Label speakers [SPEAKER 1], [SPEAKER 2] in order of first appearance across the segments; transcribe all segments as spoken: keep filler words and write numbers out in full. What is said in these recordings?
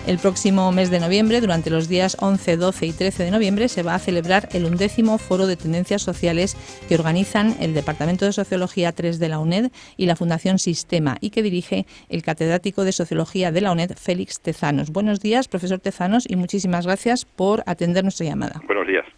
[SPEAKER 1] El próximo mes de noviembre, durante los días once, doce y trece de noviembre, se va a celebrar el undécimo Foro de Tendencias Sociales que organizan el Departamento de Sociología tres de la UNED y la Fundación Sistema, y que dirige el catedrático de Sociología de la UNED, Félix Tezanos. Buenos días, profesor Tezanos, y muchísimas gracias por atender nuestra llamada.
[SPEAKER 2] Buenos días.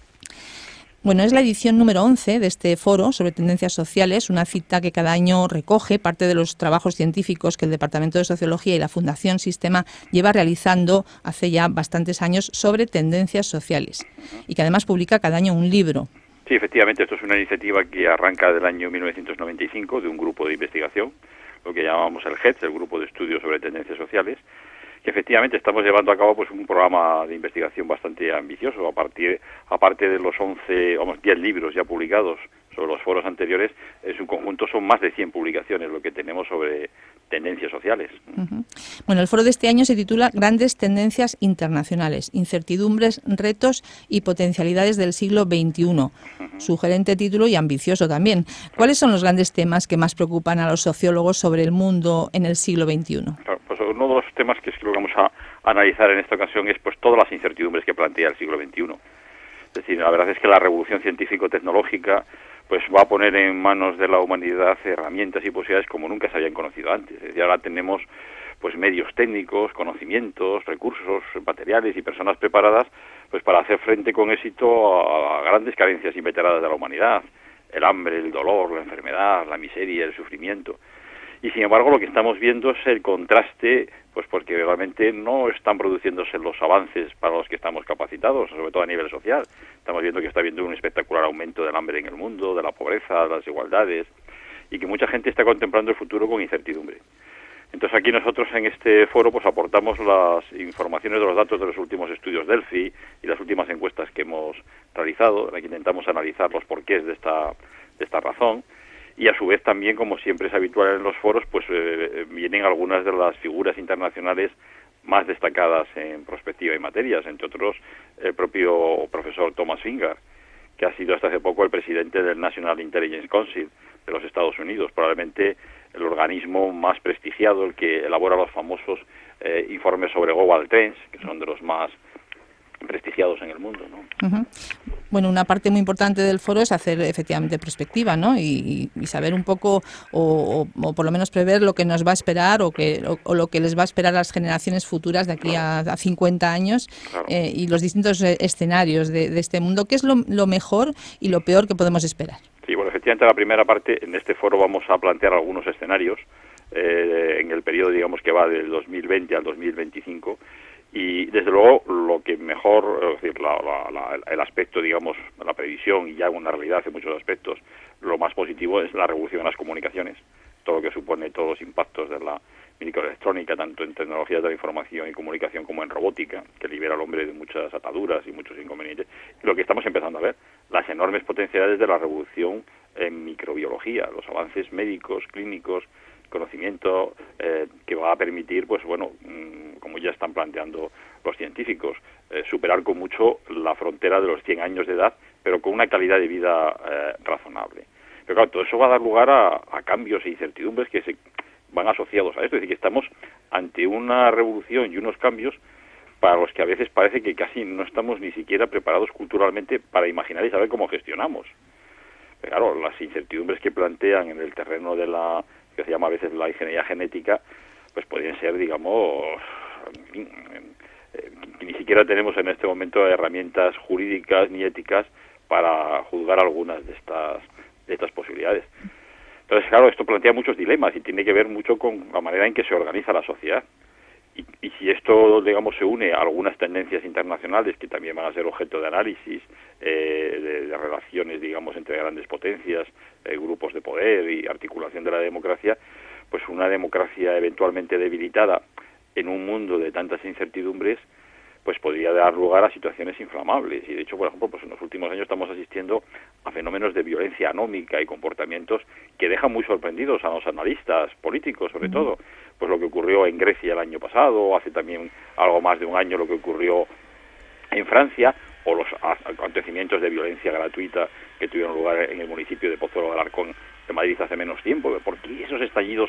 [SPEAKER 1] Bueno, es la edición número once de este foro sobre tendencias sociales, una cita que cada año recoge parte de los trabajos científicos que el Departamento de Sociología y la Fundación Sistema lleva realizando hace ya bastantes años sobre tendencias sociales, y que además publica cada año un libro.
[SPEAKER 2] Sí, efectivamente, esto es una iniciativa que arranca del año mil novecientos noventa y cinco de un grupo de investigación, lo que llamamos el G E T S, el Grupo de Estudios sobre Tendencias Sociales, que efectivamente estamos llevando a cabo pues un programa de investigación bastante ambicioso. A partir, aparte de los once, vamos, diez libros ya publicados sobre los foros anteriores, en su conjunto son más de cien publicaciones lo que tenemos sobre tendencias sociales.
[SPEAKER 1] Uh-huh. Bueno, el foro de este año se titula Grandes Tendencias Internacionales, Incertidumbres, Retos y Potencialidades del siglo veintiuno. Uh-huh. Sugerente título y ambicioso también. ¿Cuáles son los grandes temas que más preocupan a los sociólogos sobre el mundo en el siglo veintiuno?
[SPEAKER 2] Claro, pues uno de los temas que es que lo que vamos a analizar en esta ocasión es pues todas las incertidumbres que plantea el siglo veintiuno. Es decir, la verdad es que la revolución científico-tecnológica pues va a poner en manos de la humanidad herramientas y posibilidades como nunca se habían conocido antes. Es decir, ahora tenemos pues medios técnicos, conocimientos, recursos materiales y personas preparadas pues para hacer frente con éxito a grandes carencias inveteradas de la humanidad: el hambre, el dolor, la enfermedad, la miseria, el sufrimiento. Y sin embargo lo que estamos viendo es el contraste, pues porque realmente no están produciéndose los avances para los que estamos capacitados, sobre todo a nivel social. Estamos viendo que está habiendo un espectacular aumento del hambre en el mundo, de la pobreza, de las desigualdades, y que mucha gente está contemplando el futuro con incertidumbre. Entonces aquí nosotros en este foro pues aportamos las informaciones de los datos de los últimos estudios Delphi y las últimas encuestas que hemos realizado, en las que intentamos analizar los porqués de esta, de esta razón. Y a su vez también, como siempre es habitual en los foros, pues eh, vienen algunas de las figuras internacionales más destacadas en prospectiva y materias, entre otros el propio profesor Thomas Finger, que ha sido hasta hace poco el presidente del National Intelligence Council de los Estados Unidos, probablemente el organismo más prestigiado, el que elabora los famosos eh, informes sobre Global Trends, que son de los más prestigiados en el mundo, ¿no?
[SPEAKER 1] Uh-huh. Bueno, una parte muy importante del foro es hacer efectivamente perspectiva, ¿no? Y, y saber un poco, o, o, o por lo menos prever lo que nos va a esperar o, que, o, o lo que les va a esperar a las generaciones futuras de aquí a, a cincuenta años, claro. eh, y los distintos eh, escenarios de, de este mundo. ¿Qué es lo, lo mejor y lo peor que podemos esperar?
[SPEAKER 2] Sí, bueno, efectivamente la primera parte, en este foro vamos a plantear algunos escenarios eh, en el periodo, digamos, que va del dos mil veinte al dos mil veinticinco. Y desde luego lo que mejor, es decir, la, la, la, el aspecto, digamos, la previsión y ya una realidad en muchos aspectos, lo más positivo es la revolución en las comunicaciones, todo lo que supone todos los impactos de la microelectrónica, tanto en tecnologías de la información y comunicación como en robótica, que libera al hombre de muchas ataduras y muchos inconvenientes. Y lo que estamos empezando a ver, las enormes potencialidades de la revolución en microbiología, los avances médicos, clínicos, conocimiento eh, que va a permitir, pues bueno, mmm, como ya están planteando los científicos, eh, superar con mucho la frontera de los cien años de edad, pero con una calidad de vida eh, razonable. Pero claro, todo eso va a dar lugar a, a cambios e incertidumbres que se van asociados a esto, es decir, que estamos ante una revolución y unos cambios para los que a veces parece que casi no estamos ni siquiera preparados culturalmente para imaginar y saber cómo gestionamos. Pero claro, las incertidumbres que plantean en el terreno de la que se llama a veces la ingeniería genética, pues podrían ser, digamos, eh, que ni siquiera tenemos en este momento herramientas jurídicas ni éticas para juzgar algunas de estas de estas posibilidades. Entonces, claro, esto plantea muchos dilemas y tiene que ver mucho con la manera en que se organiza la sociedad. Y, y si esto, digamos, se une a algunas tendencias internacionales que también van a ser objeto de análisis, eh, de, de relaciones, digamos, entre grandes potencias, eh, grupos de poder y articulación de la democracia, pues una democracia eventualmente debilitada en un mundo de tantas incertidumbres, pues podría dar lugar a situaciones inflamables. Y de hecho, por ejemplo, pues en los últimos años estamos asistiendo a fenómenos de violencia anómica y comportamientos que dejan muy sorprendidos a los analistas políticos, sobre todo, pues lo que ocurrió en Grecia el año pasado, hace también algo más de un año lo que ocurrió en Francia, o los acontecimientos de violencia gratuita que tuvieron lugar en el municipio de Pozuelo de Alarcón de Madrid hace menos tiempo, porque esos estallidos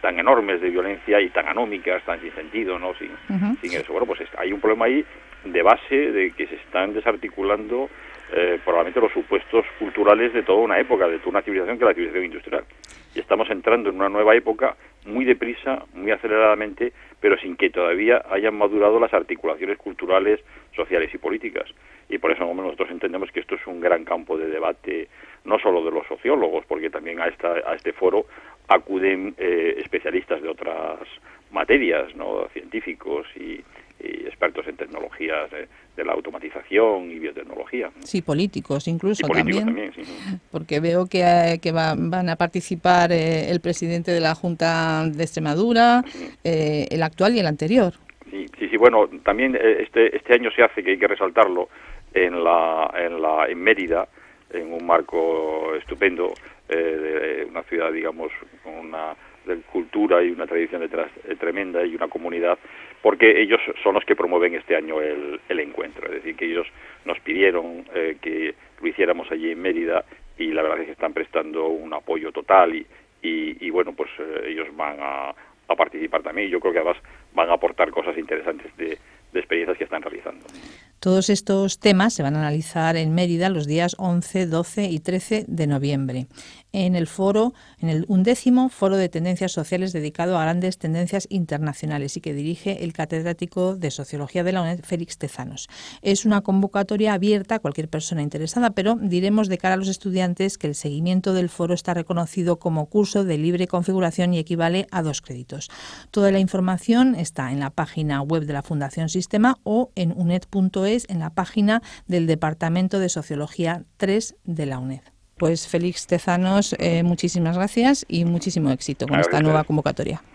[SPEAKER 2] tan enormes de violencia y tan anómicas, tan sin sentido, ¿no? Sin, uh-huh. sin eso. Bueno, pues hay un problema ahí de base de que se están desarticulando eh, probablemente los supuestos culturales de toda una época, de toda una civilización que es la civilización industrial. Y estamos entrando en una nueva época muy deprisa, muy aceleradamente, pero sin que todavía hayan madurado las articulaciones culturales, sociales y políticas. Y por eso nosotros entendemos que esto es un gran campo de debate, no solo de los sociólogos, porque también a, esta, a este foro acuden eh, especialistas de otras materias, ¿no? Científicos y, y expertos en tecnologías eh, de la automatización y biotecnología.
[SPEAKER 1] Sí, políticos incluso
[SPEAKER 2] y políticos
[SPEAKER 1] también,
[SPEAKER 2] también sí.
[SPEAKER 1] Porque veo que, eh, que va, van a participar eh, el presidente de la Junta de Extremadura, sí. eh, el actual y el anterior.
[SPEAKER 2] Sí, sí, sí, bueno, también este este año se hace, que hay que resaltarlo, en la en la en Mérida, en un marco estupendo, eh, de una ciudad, digamos, con una cultura y una tradición detrás eh, tremenda y una comunidad, porque ellos son los que promueven este año el, el encuentro, es decir, que ellos nos pidieron eh, que lo hiciéramos allí en Mérida y la verdad es que están prestando un apoyo total y, y, y bueno, pues eh, ellos van a, a participar también y yo creo que además van a aportar cosas interesantes de, de experiencias que están realizando.
[SPEAKER 1] Todos estos temas se van a analizar en Mérida los días once, doce y trece de noviembre, en el foro, en el undécimo Foro de Tendencias Sociales dedicado a grandes tendencias internacionales y que dirige el catedrático de Sociología de la UNED, Félix Tezanos. Es una convocatoria abierta a cualquier persona interesada, pero diremos de cara a los estudiantes que el seguimiento del foro está reconocido como curso de libre configuración y equivale a dos créditos. Toda la información está en la página web de la Fundación Sistema o en uned punto es, en la página del Departamento de Sociología tres de la UNED. Pues Félix Tezanos, eh, muchísimas gracias y muchísimo éxito con esta nueva convocatoria.